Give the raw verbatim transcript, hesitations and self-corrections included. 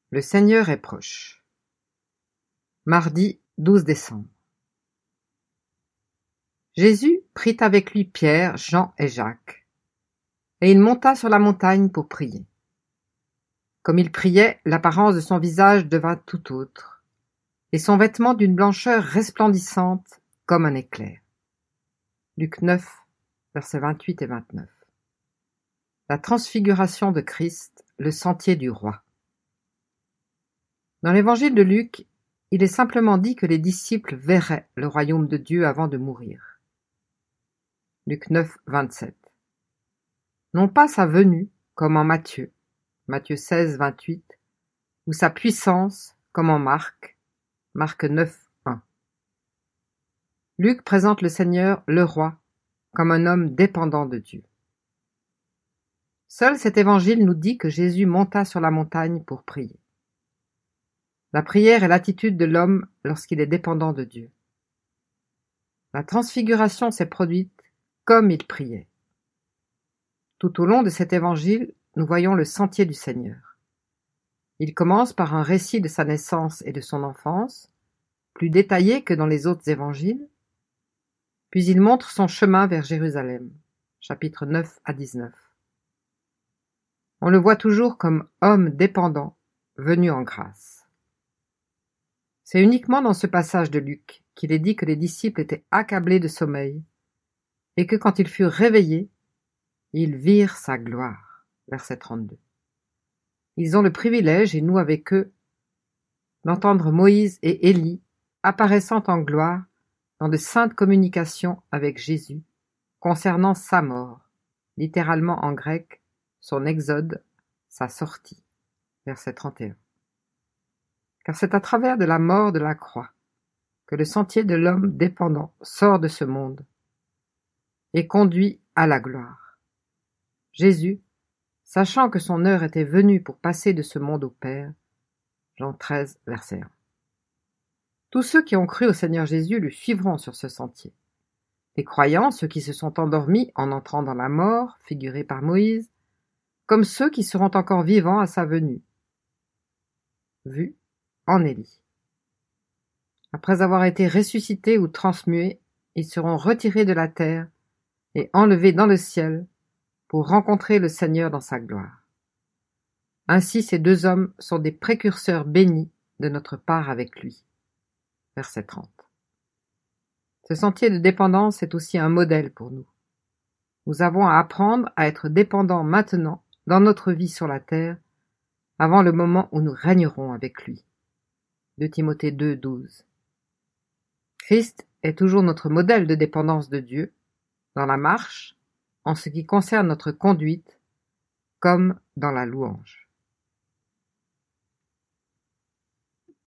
Le Seigneur est proche. Mardi douze décembre. Jésus prit avec lui Pierre, Jean et Jacques, et il monta sur la montagne pour prier. Comme il priait, l'apparence de son visage devint tout autre, et son vêtement d'une blancheur resplendissante comme un éclair. Luc neuf, versets vingt-huit et vingt-neuf. La transfiguration de Christ, le sentier du roi. Dans l'évangile de Luc, il est simplement dit que les disciples verraient le royaume de Dieu avant de mourir. Luc neuf, vingt-sept. Non pas sa venue, comme en Matthieu, Matthieu seize, vingt-huit, ou sa puissance, comme en Marc, Marc neuf, un. Luc présente le Seigneur, le roi, comme un homme dépendant de Dieu. Seul cet évangile nous dit que Jésus monta sur la montagne pour prier. La prière est l'attitude de l'homme lorsqu'il est dépendant de Dieu. La transfiguration s'est produite comme il priait. Tout au long de cet évangile, nous voyons le sentier du Seigneur. Il commence par un récit de sa naissance et de son enfance, plus détaillé que dans les autres évangiles, puis il montre son chemin vers Jérusalem, chapitres neuf à dix-neuf. On le voit toujours comme homme dépendant, venu en grâce. C'est uniquement dans ce passage de Luc qu'il est dit que les disciples étaient accablés de sommeil et que quand ils furent réveillés, ils virent sa gloire. Verset trente-deux. Ils ont le privilège, et nous avec eux, d'entendre Moïse et Élie apparaissant en gloire dans de saintes communications avec Jésus concernant sa mort, littéralement en grec, son exode, sa sortie. Verset trente et un. Car c'est à travers de la mort de la croix que le sentier de l'homme dépendant sort de ce monde et conduit à la gloire. Jésus, sachant que son heure était venue pour passer de ce monde au Père, Jean treize, verset un. Tous ceux qui ont cru au Seigneur Jésus le suivront sur ce sentier. Les croyants, ceux qui se sont endormis en entrant dans la mort, figurés par Moïse, comme ceux qui seront encore vivants à sa venue, vus en Élie. Après avoir été ressuscités ou transmués, ils seront retirés de la terre et enlevés dans le ciel pour rencontrer le Seigneur dans sa gloire. Ainsi ces deux hommes sont des précurseurs bénis de notre part avec lui. Verset trente. Ce sentier de dépendance est aussi un modèle pour nous. Nous avons à apprendre à être dépendants maintenant dans notre vie sur la terre, avant le moment où nous régnerons avec lui. deux Timothée deux, douze. Christ est toujours notre modèle de dépendance de Dieu, dans la marche, en ce qui concerne notre conduite, comme dans la louange.